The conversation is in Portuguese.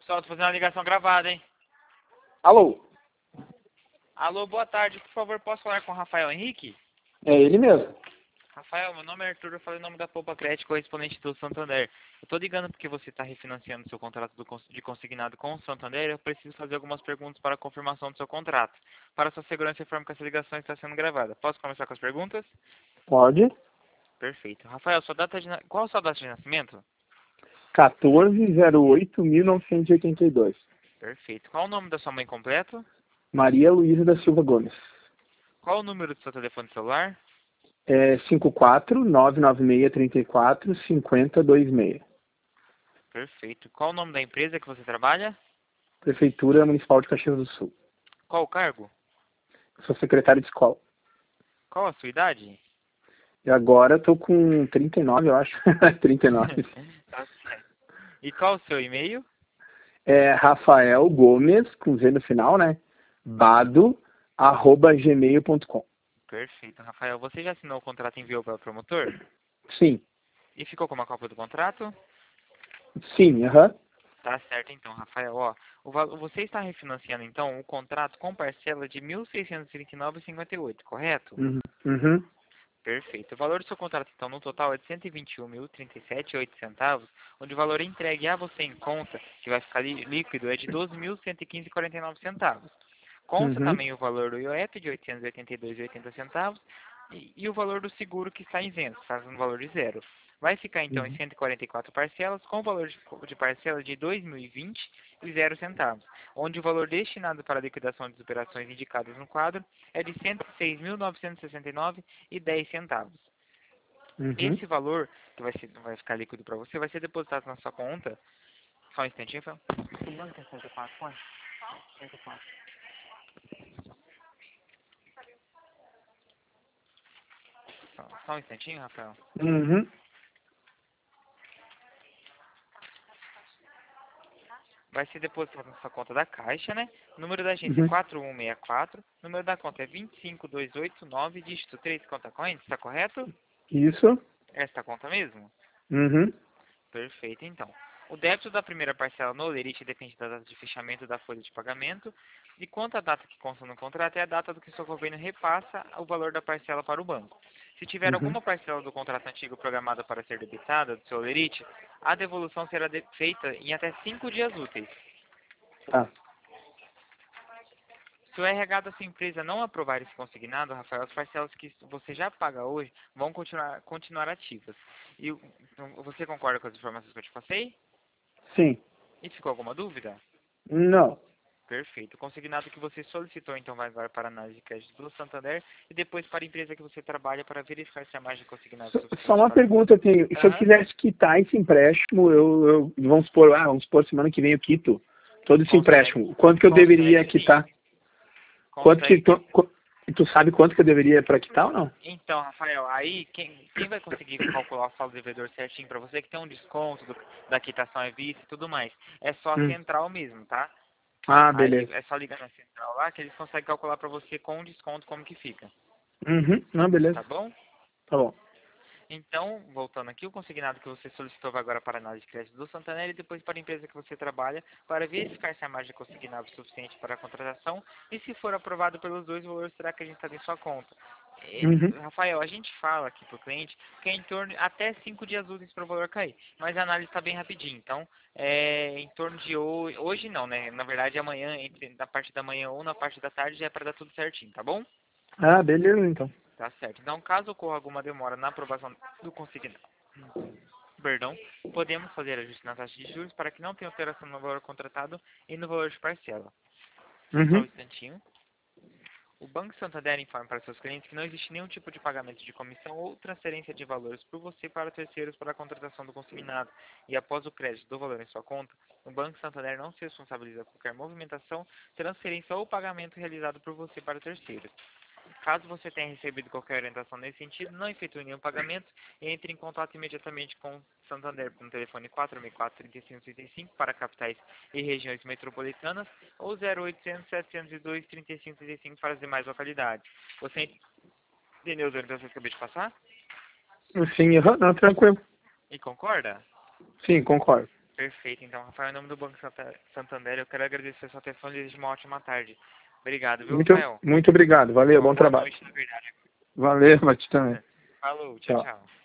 Pessoal, tô fazendo uma ligação gravada, hein? Alô? Alô, boa tarde. Por favor, posso falar com o Rafael Henrique? É ele mesmo. Rafael, meu nome é Arthur, eu falei o nome da Poupa Crédito, correspondente do Santander. Eu tô ligando porque você está refinanciando seu contrato de consignado com o Santander e eu preciso fazer algumas perguntas para a confirmação do seu contrato. Para sua segurança, informo que essa ligação está sendo gravada. Posso começar com as perguntas? Pode. Perfeito. Rafael, qual a sua data de nascimento? 14/08/1982. Perfeito. Qual o nome da sua mãe completo? Maria Luísa da Silva Gomes. Qual o número do seu telefone celular? É 54-996-34-5026. Perfeito. Qual o nome da empresa que você trabalha? Prefeitura Municipal de Caxias do Sul. Qual o cargo? Sou secretário de escola. Qual a sua idade? E agora eu tô com 39, eu acho. 39. Tá certo. E qual o seu e-mail? É Rafael Gomes, com Z no final, né? bado@gmail.com. Perfeito. Rafael, você já assinou o contrato e enviou para o promotor? Sim. E ficou com uma cópia do contrato? Sim, aham. Tá certo então, Rafael. Ó, você está refinanciando então o contrato com parcela de R$ 1.639,58, correto? Uhum. Uhum. Perfeito. O valor do seu contrato então no total é de R$ 121.037,08, onde o valor entregue a você em conta, que vai ficar líquido, é de R$ 12.115,49. Consta Uhum. também o valor do IOF de R$ 882,80 e o valor do seguro que está isento, faz um valor de zero. Vai ficar então em Uhum. 144 parcelas, com o valor de parcela de R$ 2.020,00, onde o valor destinado para a liquidação das operações indicadas no quadro é de R$ 106.969,10. Uhum. Esse valor que vai ficar líquido para você vai ser depositado na sua conta. Só um instantinho, Fel. O banco é 104, pode? 104. Só um instantinho, Rafael. Uhum. Vai ser depositado na sua conta da Caixa, né? Número da agência é Uhum. 4164. Número da conta é 25289, dígito 3, conta corrente, está correto? Isso. Esta conta mesmo? Uhum. Perfeito, então. O débito da primeira parcela no Olerite depende da data de fechamento da folha de pagamento. E quanto à data que consta no contrato, é a data do que o seu governo repassa o valor da parcela para o banco. Se tiver Uhum. alguma parcela do contrato antigo programada para ser debitada do seu Olerite, a devolução será feita em até 5 dias úteis. Tá. Se o RH da sua empresa não aprovar esse consignado, Rafael, as parcelas que você já paga hoje vão continuar ativas. Então, você concorda com as informações que eu te passei? Sim. E ficou alguma dúvida? Não. Perfeito. O consignado que você solicitou, então, vai agora para a análise de crédito do Santander e depois para a empresa que você trabalha para verificar se a margem de consignado é Só suficiente uma para... pergunta eu tenho. Se eu Aham. quisesse quitar esse empréstimo, vamos supor, semana que vem eu quito todo esse Consegue. empréstimo. Quanto que eu deveria Consegue sim. quitar? Quanto que Consegue sim. tu sabe quanto que eu deveria para quitar ou não? Então, Rafael, aí quem vai conseguir calcular o saldo devedor certinho para você, que tem um desconto da quitação à vista e tudo mais, é só a Hum. central mesmo, tá? Ah, Aí beleza. é só ligar na central lá que eles conseguem calcular para você com desconto como que fica, Uhum. Não, beleza. tá bom? Tá bom. Então, voltando aqui, o consignado que você solicitou vai agora para a análise de crédito do Santander e depois para a empresa que você trabalha para verificar se a margem consignada é suficiente para a contratação e se for aprovado pelos dois, o valor será acreditado em sua conta. Uhum. Rafael, a gente fala aqui para o cliente que é em torno até 5 dias úteis para o valor cair, mas a análise está bem rapidinho, então é em torno de hoje não, né? Na verdade amanhã, na parte da manhã ou na parte da tarde já é para dar tudo certinho, tá bom? Ah, beleza então. Tá certo. Então, caso ocorra alguma demora na aprovação do consignado, perdão, podemos fazer ajuste na taxa de juros para que não tenha alteração no valor contratado e no valor de parcela. Só um Uhum. instantinho. O Banco Santander informa para seus clientes que não existe nenhum tipo de pagamento de comissão ou transferência de valores por você para terceiros para a contratação do consignado. E após o crédito do valor em sua conta, o Banco Santander não se responsabiliza por qualquer movimentação, transferência ou pagamento realizado por você para terceiros. Caso você tenha recebido qualquer orientação nesse sentido, não efetue nenhum pagamento e entre em contato imediatamente com o Santander no telefone 464-3535 para capitais e regiões metropolitanas ou 0800-702-3535 para as demais localidades. Você entendeu as orientações que eu acabei de passar? Sim, aham. Não, tranquilo. E concorda? Sim, concordo. Perfeito. Então, Rafael, em nome do Banco Santander, eu quero agradecer a sua atenção e desejo uma ótima tarde. Obrigado, viu, Muito, Rafael? muito obrigado. Valeu, Uma bom boa trabalho. noite, na verdade. Valeu, mas também. Falou, tchau, Tchau. tchau.